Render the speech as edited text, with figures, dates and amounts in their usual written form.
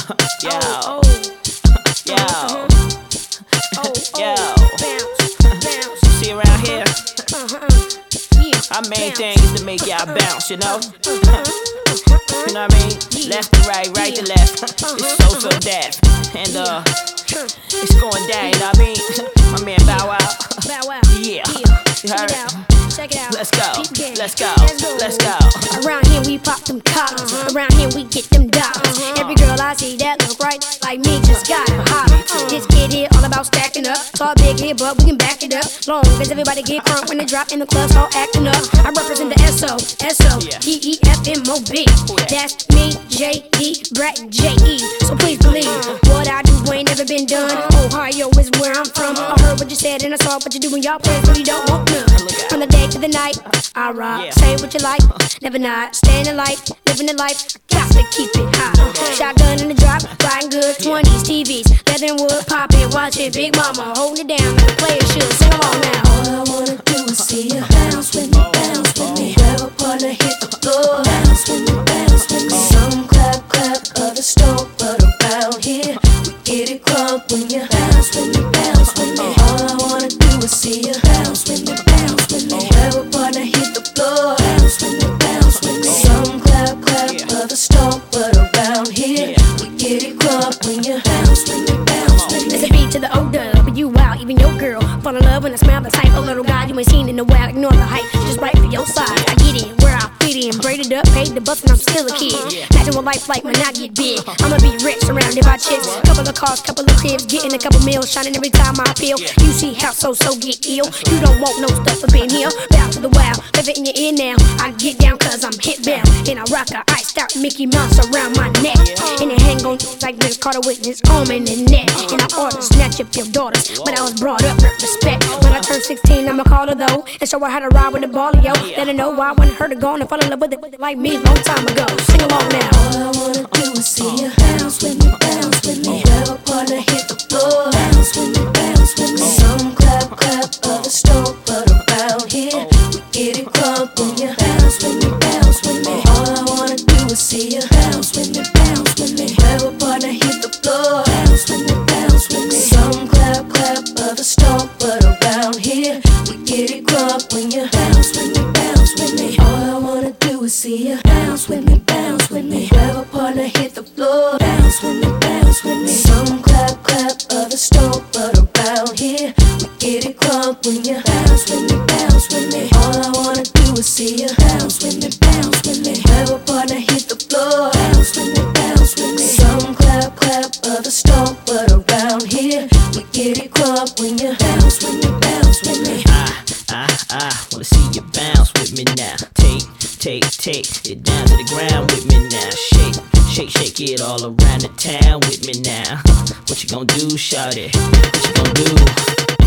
Yo, Oh, yo, oh, yo. bounce. You see around here, Yeah, our main bounce. thing is to make y'all bounce, you know? You know what I mean? Left to right, right to left. It's so deaf. And it's going down, you know what I mean? My man Bow Wow. Bow Wow. Yeah. You Check heard? it out. Check it out. Let's go. Peep game. Let's go. Let's Let's go. Around here we pop them collars. Around here we get them dollars. Every girl I see that look right like me just gotta holler. This kid here all about stacking up. Talk big here, but we can back it up. Long as everybody get crunk when they drop in the club, start acting up. I represent the S-O-S-O-D-E-F-M-O-B. That's me, J-D, Brat, J-E. So please believe what I do ain't never been done. Ohio is where I'm from. I heard what you said and I saw what you do when y'all play, so you don't want none. From the day to the night, I rock. Say what you like, never not. Stay in the light, living the life. Got to keep it hot. Shotgun in the drop, riding good. 20s, TVs, leather and wood, poppin', watching Big Mama holding it down like a player should. Sing along now. All I wanna do is see you bounce with me, bounce with me. Grab a partner, hit the floor, bounce with me, bounce with me. Some clap, clap, others stomp, but around here we get it crunk when you bounce with me, bounce with me. All I wanna do is see you bounce with me, bounce with me. Grab a partner, hit the floor, bounce with me, bounce with me. Some clap, clap, others stomp, but around here we get it crunk when you bounce with me, bounce with me. It's a beat to the O-dub, but you wow, even your girl fall in love when I smell the type of little guy you ain't seen in a while. Ignore the hype, just right for your side. I get it, where I fit in, braided up, paid the bus, and I'm still a kid. Imagine what life like when I get big. I'ma be rich, surrounded by chicks. Couple of cars, couple of cribs, getting a couple meals, shining every time I appeal. You see how so get ill. You don't want no stuff up in here. Bow to the wow, live it in your ear now. I get down cause I'm hit bound, and I rock a iced out Mickey Mouse around my neck. And it hang on like Vince Carter with his arm in the neck. And I ought to snatch up your daughters, but I was brought up with respect. When I turn 16, I'ma call her though, and show her how to ride with the ball, yo. Let her know why I wanted her to go and fall in love with it like me long time ago. Sing along now. All I wanna do is see you bounce with me, bounce with me. Grab a partner, hit the floor, bounce with me, bounce with me. Some clap, clap, others stomp, but around here we get it crunk when you bounce with me, bounce with me. All I wanna do is see you bounce with me, bounce with me. Grab a partner, hit the floor, bounce with me, bounce with me. Some clap, clap, others stomp, but around here we get it crunk when you bounce with me, bounce with me. All I wanna do is see you bounce with me, bounce with me. Grab a partner, hit the floor, bounce with me, bounce with me. Some clap, clap, others stomp, but around here we get it crunk when you bounce with me, bounce with me. All I wanna do is see you bounce with me, bounce with me. Grab a partner, hit the floor, bounce with me, bounce with me. Some clap, clap, others stomp, but around here we get it crunk when you bounce with me, bounce with me. Wanna see you bounce with me now. Take it down to the ground with me now. Shake it all around the town with me now. What you gonna do, shawty? What you gonna do?